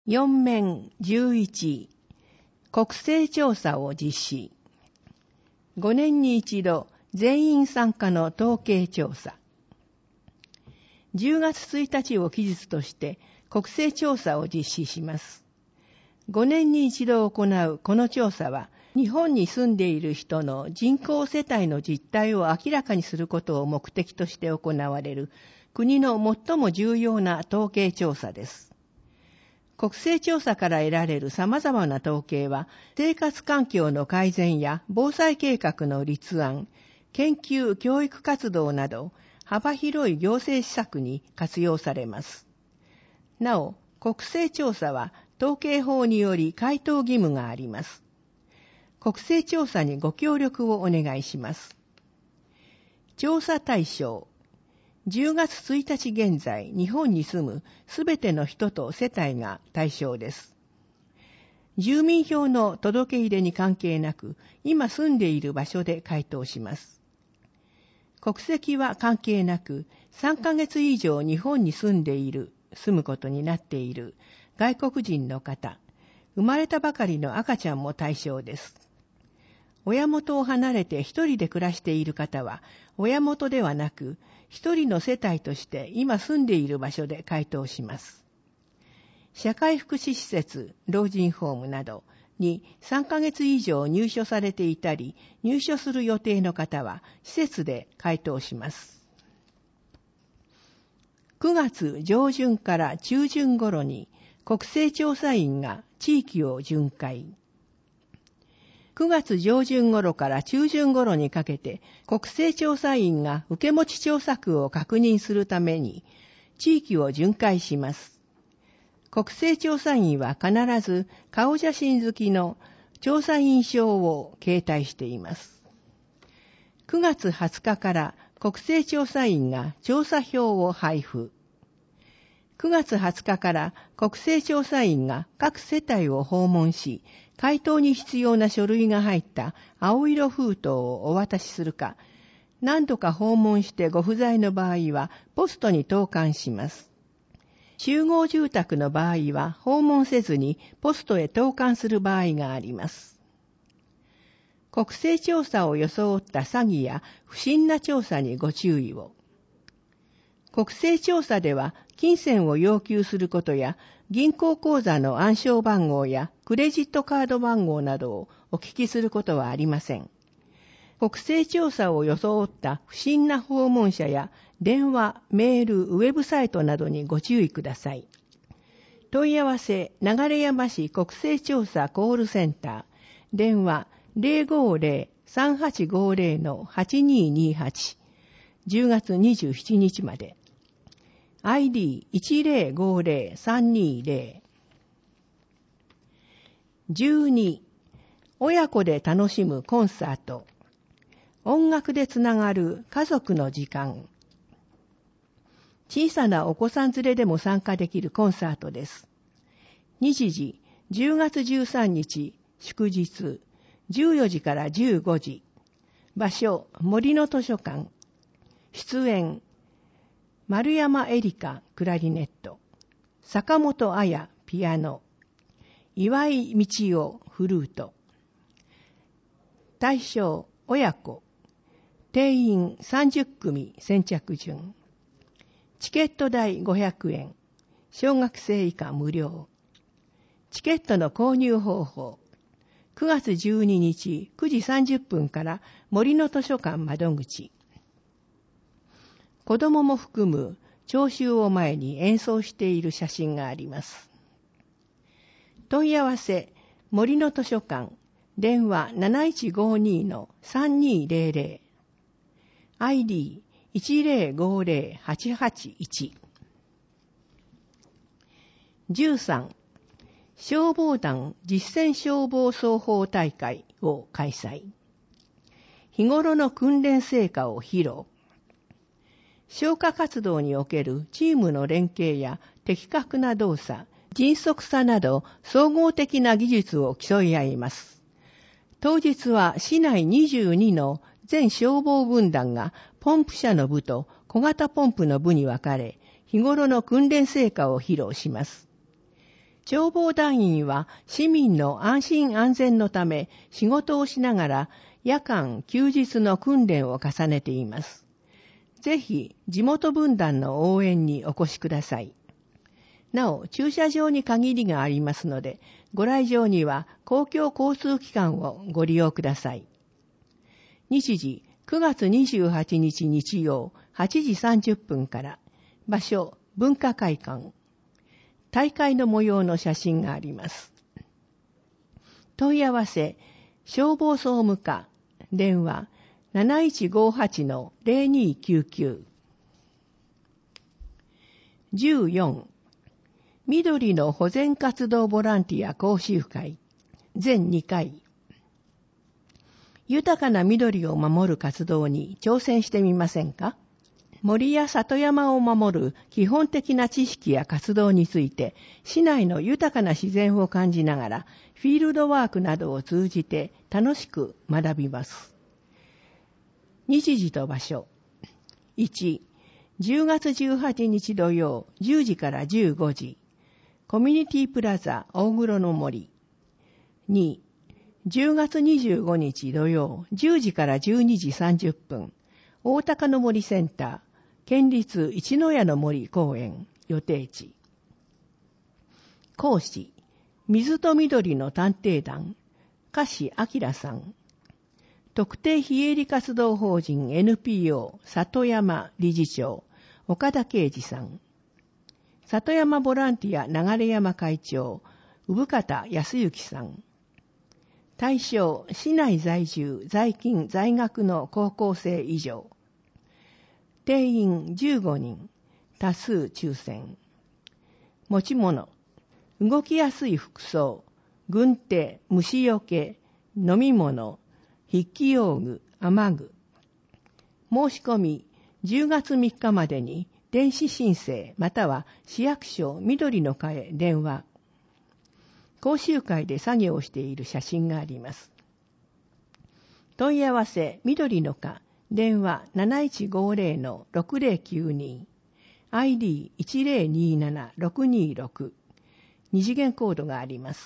4面11国勢調査を実施。5年に一度全員参加の統計調査。10月1日を期日として国勢調査を実施します。5年に一度行うこの調査は、日本に住んでいる人の人口世帯の実態を明らかにすることを目的として行われる国の最も重要な統計調査です。国勢調査から得られる様々な統計は、生活環境の改善や防災計画の立案、研究・教育活動など、幅広い行政施策に活用されます。なお、国勢調査は統計法により回答義務があります。国勢調査にご協力をお願いします。調査対象。10月1日現在、日本に住むすべての人と世帯が対象です。住民票の届け入れに関係なく、今住んでいる場所で回答します。国籍は関係なく、3ヶ月以上日本に住むことになっている外国人の方、生まれたばかりの赤ちゃんも対象です。親元を離れて一人で暮らしている方は、親元ではなく、一人の世帯として今住んでいる場所で回答します。社会福祉施設、老人ホームなどに3ヶ月以上入所されていたり、入所する予定の方は、施設で回答します。9月上旬から中旬頃に、国勢調査員が地域を巡回。9月上旬頃から中旬頃にかけて、国勢調査員が受け持ち調査区を確認するために、地域を巡回します。国勢調査員は必ず顔写真付きの調査員証を携帯しています。9月20日から国勢調査員が調査票を配布。9月20日から国勢調査員が各世帯を訪問し、回答に必要な書類が入った青色封筒をお渡しするか、何度か訪問してご不在の場合はポストに投函します。集合住宅の場合は訪問せずにポストへ投函する場合があります。国勢調査を装った詐欺や不審な調査にご注意を。国勢調査では金銭を要求することや銀行口座の暗証番号やクレジットカード番号などをお聞きすることはありません。国勢調査を装った不審な訪問者や電話、メール、ウェブサイトなどにご注意ください。問い合わせ、流山市国勢調査コールセンター、電話 050-3850-8228、10月27日まで。ID1050-320。12、親子で楽しむコンサート。音楽でつながる家族の時間。小さなお子さん連れでも参加できるコンサートです。日時、10月13日、祝日、14時から15時。場所、森の図書館。出演、丸山エリカ、クラリネット。坂本彩、ピアノ。岩井道夫、フルート。対象、親子。定員30組先着順。チケット代500円。小学生以下無料。チケットの購入方法。9月12日9時30分から森の図書館窓口。子供も含む聴衆を前に演奏している写真があります。問い合わせ、森の図書館、電話 7152-3200。ID1050-881。13、消防団実践消防操法大会を開催。日頃の訓練成果を披露。消火活動におけるチームの連携や的確な動作、迅速さなど総合的な技術を競い合います。当日は市内22の全消防分団がポンプ車の部と小型ポンプの部に分かれ、日頃の訓練成果を披露します。 消防団員は市民の安心安全のため仕事をしながら夜間、休日の訓練を重ねています。ぜひ地元分団の応援にお越しください。なお、駐車場に限りがありますので、ご来場には公共交通機関をご利用ください。日時、9月28日日曜8時30分から、場所、文化会館。大会の模様の写真があります。問い合わせ、消防総務課、電話 7158-0299。14、緑の保全活動ボランティア講習会、全2回。豊かな緑を守る活動に挑戦してみませんか？森や里山を守る基本的な知識や活動について、市内の豊かな自然を感じながら、フィールドワークなどを通じて楽しく学びます。日時と場所。1、10月18日土曜10時から15時、コミュニティプラザ大黒の森。2、10月25日土曜10時から12時30分、大高の森センター、県立一の谷の森公園予定地。講師、水と緑の探偵団、加志明さん。特定非営利活動法人 NPO 里山理事長、岡田啓二さん。里山ボランティア流山会長、産方康之さん。対象、市内在住、在勤、在学の高校生以上。定員15人、多数抽選。持ち物、動きやすい服装、軍手、虫よけ、飲み物、筆記用具、雨具。申し込み、10月3日までに電子申請または市役所緑の課へ電話。講習会で作業をしている写真があります。問い合わせ、緑の課、電話 7150-6092、ID1027-626、二次元コードがあります。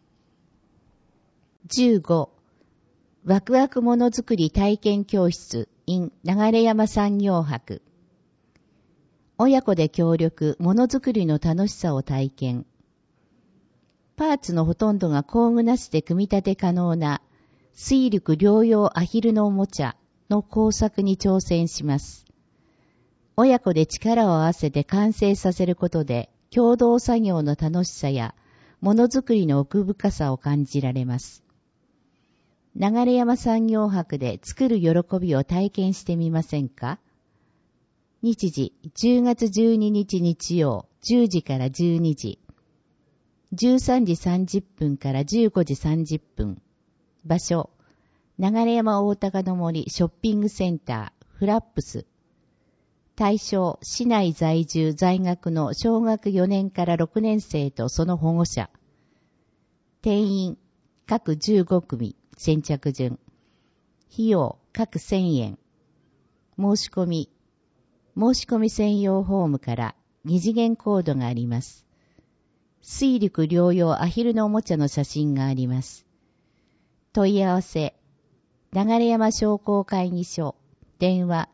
15、ワクワクものづくり体験教室 in 流山産業博。親子で協力、ものづくりの楽しさを体験。パーツのほとんどが工具なしで組み立て可能な水陸両用アヒルのおもちゃの工作に挑戦します。親子で力を合わせて完成させることで共同作業の楽しさやものづくりの奥深さを感じられます。流山産業博で作る喜びを体験してみませんか？日時10月12日日曜10時から12時、13時30分から15時30分。場所、流山大高の森ショッピングセンター、フラップス。対象、市内在住在学の小学4年から6年生とその保護者。定員、各15組、先着順。費用、各1000円。申し込み専用フォームから二次元コードがあります。水陸両用アヒルのおもちゃの写真があります。問い合わせ、流山商工会議所、電話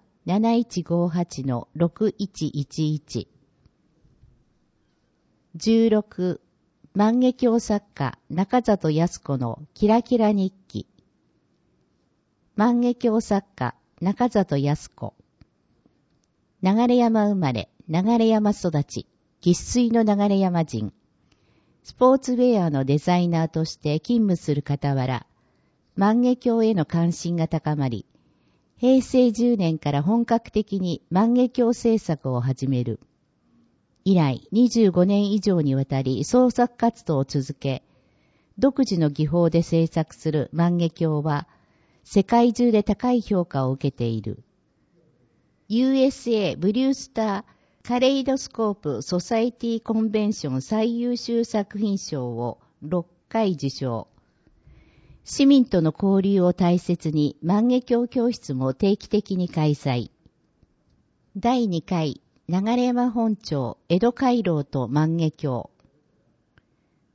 7158-6111。16、万華鏡作家中里康子のキラキラ日記。万華鏡作家中里康子。流山生まれ、流山育ち、生粋の流山人。スポーツウェアのデザイナーとして勤務する傍ら、万華鏡への関心が高まり、平成10年から本格的に万華鏡制作を始める。以来25年以上にわたり創作活動を続け、独自の技法で制作する万華鏡は、世界中で高い評価を受けている。USA ブリュースターカレイドスコープソサイティコンベンション最優秀作品賞を6回受賞。市民との交流を大切に万華鏡教室も定期的に開催。第2回流山本町江戸回廊と万華鏡。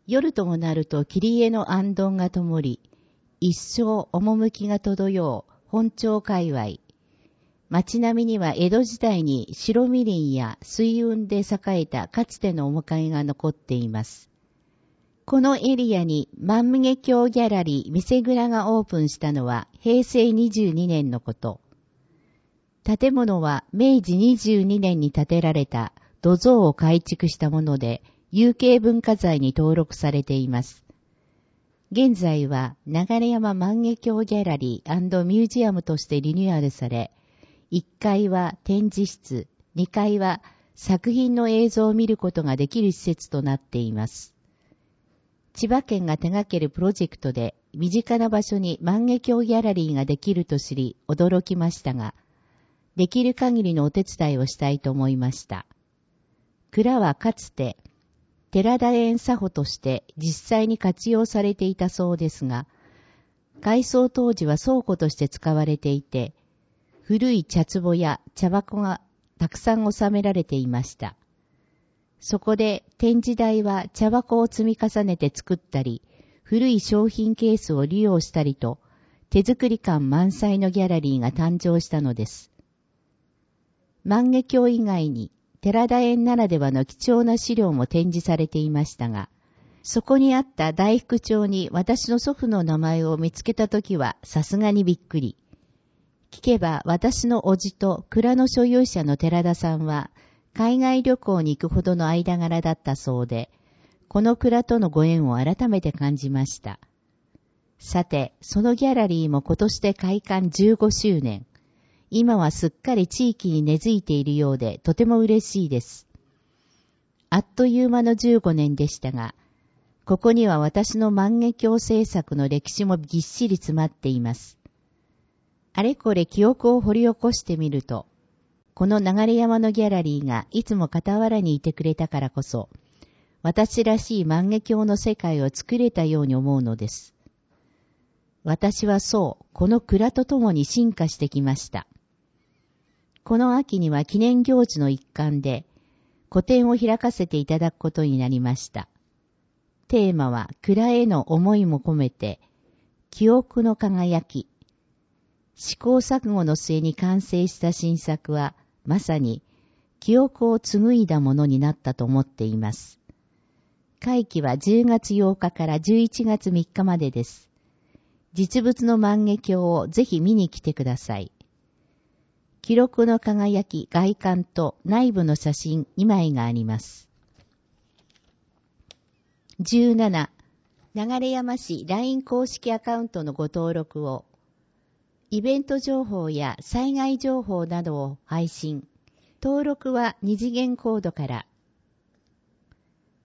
夜ともなると切り絵の行燈が灯り、一生趣が漂う本町界隈。街並みには江戸時代に白みりんや水運で栄えたかつての面影が残っています。このエリアに万華鏡ギャラリー店蔵がオープンしたのは平成22年のこと。建物は明治22年に建てられた土蔵を改築したもので有形文化財に登録されています。現在は流山万華鏡ギャラリー&ミュージアムとしてリニューアルされ、1階は展示室、2階は作品の映像を見ることができる施設となっています。千葉県が手掛けるプロジェクトで身近な場所に万華鏡ギャラリーができると知り驚きましたが、できる限りのお手伝いをしたいと思いました。蔵はかつて寺田園作法として実際に活用されていたそうですが、改装当時は倉庫として使われていて、古い茶壺や茶箱がたくさん収められていました。そこで展示台は茶箱を積み重ねて作ったり、古い商品ケースを利用したりと、手作り感満載のギャラリーが誕生したのです。万華鏡以外に寺田園ならではの貴重な資料も展示されていましたが、そこにあった大福帳に私の祖父の名前を見つけたときはさすがにびっくり。聞けば私の叔父と蔵の所有者の寺田さんは海外旅行に行くほどの間柄だったそうで、この蔵とのご縁を改めて感じました。さて、そのギャラリーも今年で開館15周年。今はすっかり地域に根付いているようでとても嬉しいです。あっという間の15年でしたが、ここには私の万華鏡制作の歴史もぎっしり詰まっています。あれこれ記憶を掘り起こしてみると、この流山のギャラリーがいつも傍らにいてくれたからこそ、私らしい万華鏡の世界を作れたように思うのです。私はそう、この蔵とともに進化してきました。この秋には記念行事の一環で、個展を開かせていただくことになりました。テーマは蔵への思いも込めて、記憶の輝き。試行錯誤の末に完成した新作は、まさに記憶を紡いだものになったと思っています。会期は10月8日から11月3日までです。実物の万華鏡をぜひ見に来てください。記録の輝き外観と内部の写真2枚があります。17. 流山市 LINE 公式アカウントのご登録を。イベント情報や災害情報などを配信。登録は2次元コードから。